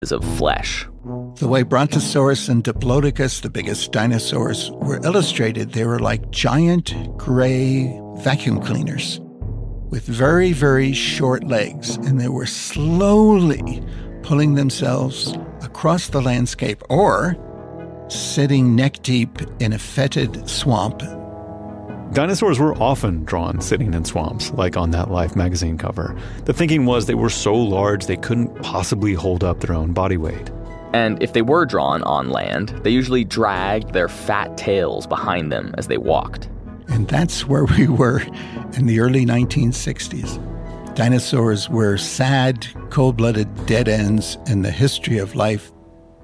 of flesh. The way Brontosaurus and Diplodocus, the biggest dinosaurs, were illustrated, they were like giant gray vacuum cleaners with very, very short legs, and they were slowly pulling themselves across the landscape or sitting neck deep in a fetid swamp. Dinosaurs were often drawn sitting in swamps, like on that Life magazine cover. The thinking was they were so large they couldn't possibly hold up their own body weight. And if they were drawn on land, they usually dragged their fat tails behind them as they walked. And that's where we were in the early 1960s. Dinosaurs were sad, cold-blooded dead ends in the history of life.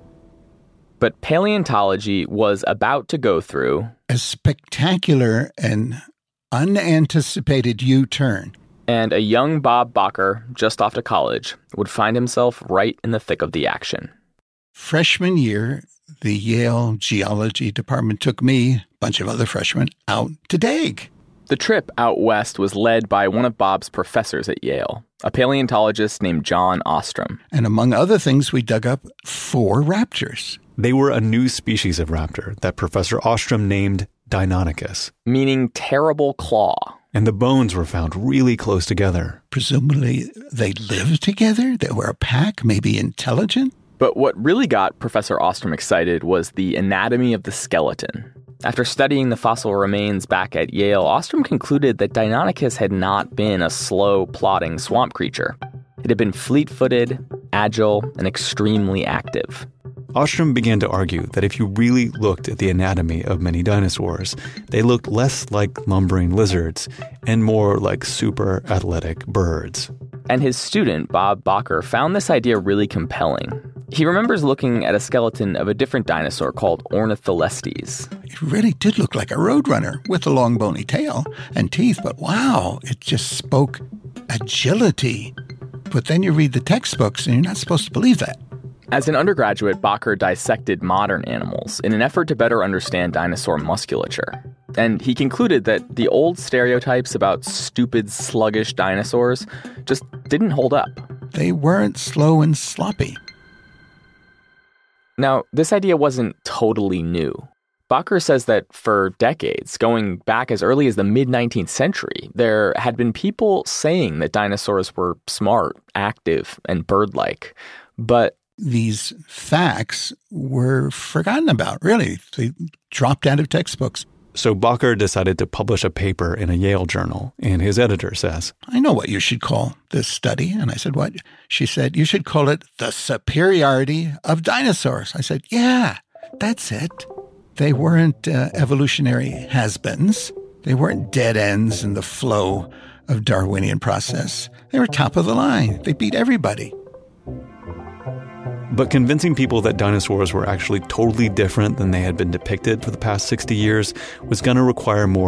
But paleontology was about to go through a spectacular and unanticipated U-turn. And a young Bob Bacher, just off to college, would find himself right in the thick of the action. Freshman year, the Yale Geology Department took me, a bunch of other freshmen, out to dig. The trip out west was led by one of Bob's professors at Yale, a paleontologist named John Ostrom. And among other things, we dug up 4 raptors. They were a new species of raptor that Professor Ostrom named Deinonychus, meaning terrible claw. And the bones were found really close together. Presumably, they lived together? They were a pack, maybe intelligent? But what really got Professor Ostrom excited was the anatomy of the skeleton. After studying the fossil remains back at Yale, Ostrom concluded that Deinonychus had not been a slow, plodding swamp creature. It had been fleet-footed, agile, and extremely active. Ostrom began to argue that if you really looked at the anatomy of many dinosaurs, they looked less like lumbering lizards and more like super athletic birds. And his student, Bob Bacher, found this idea really compelling. He remembers looking at a skeleton of a different dinosaur called Ornitholestes. It really did look like a roadrunner with a long bony tail and teeth, but wow, it just spoke agility. But then you read the textbooks and you're not supposed to believe that. As an undergraduate, Bacher dissected modern animals in an effort to better understand dinosaur musculature. And he concluded that the old stereotypes about stupid, sluggish dinosaurs just didn't hold up. They weren't slow and sloppy. Now, this idea wasn't totally new. Bacher says that for decades, going back as early as the mid-19th century, there had been people saying that dinosaurs were smart, active, and bird-like. But these facts were forgotten about, really. They dropped out of textbooks. So Bacher decided to publish a paper in a Yale journal, and his editor says, I know what you should call this study. And I said, what? She said, you should call it The Superiority of Dinosaurs. I said, yeah, that's it. They weren't evolutionary has-beens. They weren't dead ends in the flow of Darwinian process. They were top of the line. They beat everybody. But convincing people that dinosaurs were actually totally different than they had been depicted for the past 60 years was going to require more